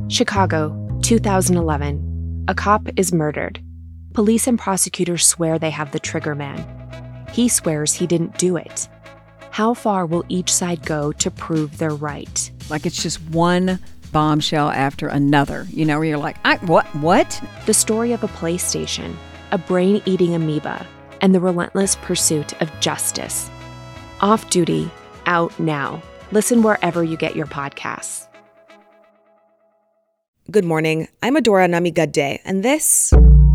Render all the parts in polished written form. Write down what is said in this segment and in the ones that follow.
Chicago, 2011. A cop is murdered. Police and prosecutors swear they have the trigger man. He swears he didn't do it. How far will each side go to prove they're right? Like it's just one bombshell after another, where you're like, what? The story of a PlayStation, a brain-eating amoeba, and the relentless pursuit of justice. Off Duty, out now. Listen wherever you get your podcasts. Good morning. I'm Adora Namigadde, and this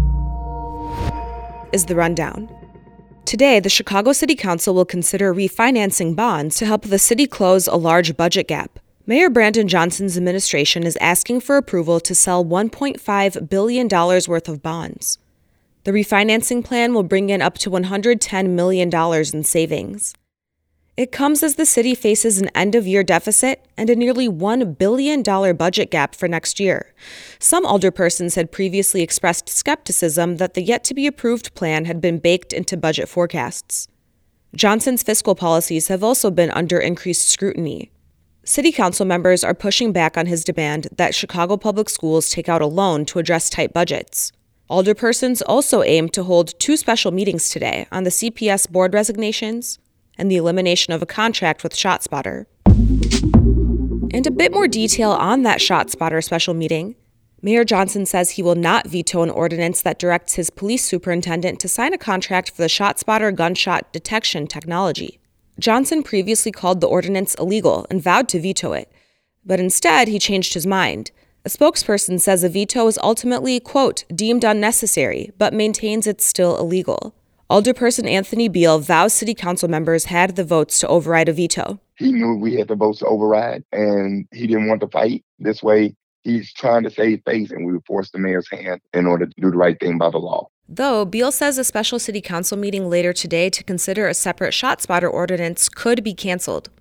is The Rundown. Today, the Chicago City Council will consider refinancing bonds to help the city close a large budget gap. Mayor Brandon Johnson's administration is asking for approval to sell $1.5 billion worth of bonds. The refinancing plan will bring in up to $110 million in savings. It comes as the city faces an end-of-year deficit and a nearly $1 billion budget gap for next year. Some alderpersons had previously expressed skepticism that the yet-to-be-approved plan had been baked into budget forecasts. Johnson's fiscal policies have also been under increased scrutiny. City council members are pushing back on his demand that Chicago Public Schools take out a loan to address tight budgets. Alderpersons also aim to hold 2 special meetings today on the CPS board resignations and the elimination of a contract with ShotSpotter. And a bit more detail on that ShotSpotter special meeting. Mayor Johnson says he will not veto an ordinance that directs his police superintendent to sign a contract for the ShotSpotter gunshot detection technology. Johnson previously called the ordinance illegal and vowed to veto it, but instead he changed his mind. A spokesperson says a veto is ultimately, quote, deemed unnecessary, but maintains it's still illegal. Alderperson Anthony Beal vows city council members had the votes to override a veto. He knew we had the votes to override, and he didn't want to fight. This way, he's trying to save face, and we would force the mayor's hand in order to do the right thing by the law. Though, Beal says a special city council meeting later today to consider a separate ShotSpotter ordinance could be canceled.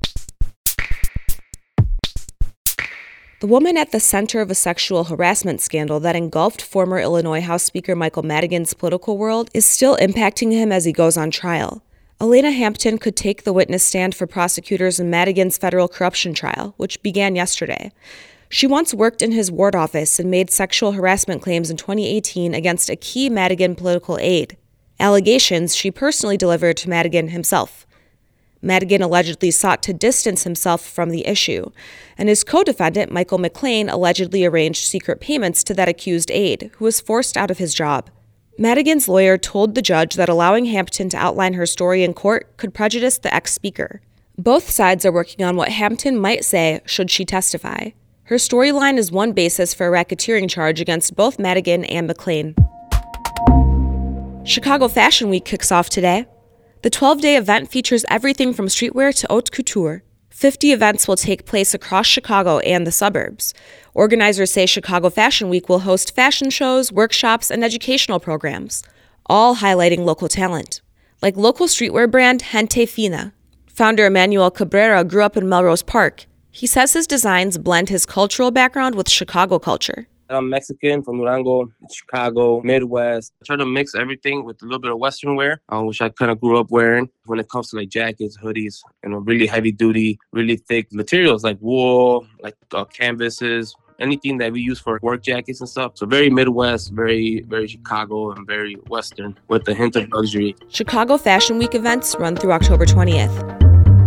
The woman at the center of a sexual harassment scandal that engulfed former Illinois House Speaker Michael Madigan's political world is still impacting him as he goes on trial. Elena Hampton could take the witness stand for prosecutors in Madigan's federal corruption trial, which began yesterday. She once worked in his ward office and made sexual harassment claims in 2018 against a key Madigan political aide, allegations she personally delivered to Madigan himself. Madigan allegedly sought to distance himself from the issue, and his co-defendant, Michael McLean, allegedly arranged secret payments to that accused aide, who was forced out of his job. Madigan's lawyer told the judge that allowing Hampton to outline her story in court could prejudice the ex-speaker. Both sides are working on what Hampton might say should she testify. Her storyline is one basis for a racketeering charge against both Madigan and McLean. Chicago Fashion Week kicks off today. The 12-day event features everything from streetwear to haute couture. 50 events will take place across Chicago and the suburbs. Organizers say Chicago Fashion Week will host fashion shows, workshops, and educational programs, all highlighting local talent. Like local streetwear brand Gente Fina. Founder Emmanuel Cabrera grew up in Melrose Park. He says his designs blend his cultural background with Chicago culture. I'm Mexican from Durango, Chicago, Midwest. I try to mix everything with a little bit of Western wear, which I kind of grew up wearing. When it comes to like jackets, hoodies, really heavy duty, really thick materials like wool, like canvases, anything that we use for work jackets and stuff. So very Midwest, very, very Chicago, and very Western with a hint of luxury. Chicago Fashion Week events run through October 20th.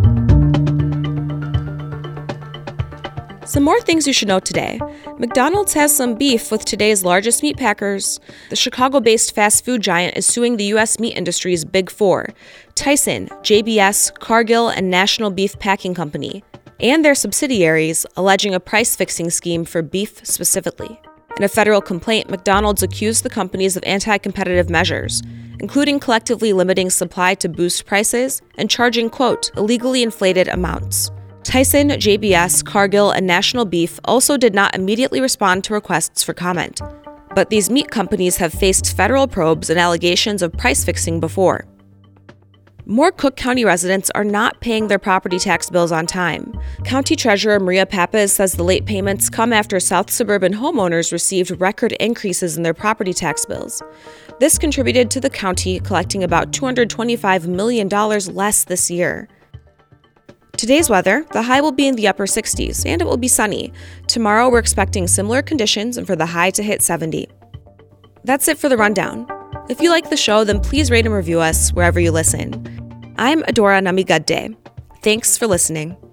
Some more things you should know today. McDonald's has some beef with today's largest meat packers. The Chicago-based fast food giant is suing the U.S. meat industry's Big Four, Tyson, JBS, Cargill, and National Beef Packing Company, and their subsidiaries, alleging a price-fixing scheme for beef specifically. In a federal complaint, McDonald's accused the companies of anti-competitive measures, including collectively limiting supply to boost prices and charging, quote, illegally inflated amounts. Tyson, JBS, Cargill, and National Beef also did not immediately respond to requests for comment. But these meat companies have faced federal probes and allegations of price fixing before. More Cook County residents are not paying their property tax bills on time. County Treasurer Maria Pappas says the late payments come after South suburban homeowners received record increases in their property tax bills. This contributed to the county collecting about $225 million less this year. Today's weather, the high will be in the upper 60s, and it will be sunny. Tomorrow, we're expecting similar conditions and for the high to hit 70. That's it for the rundown. If you like the show, then please rate and review us wherever you listen. I'm Adora Namigadde. Thanks for listening.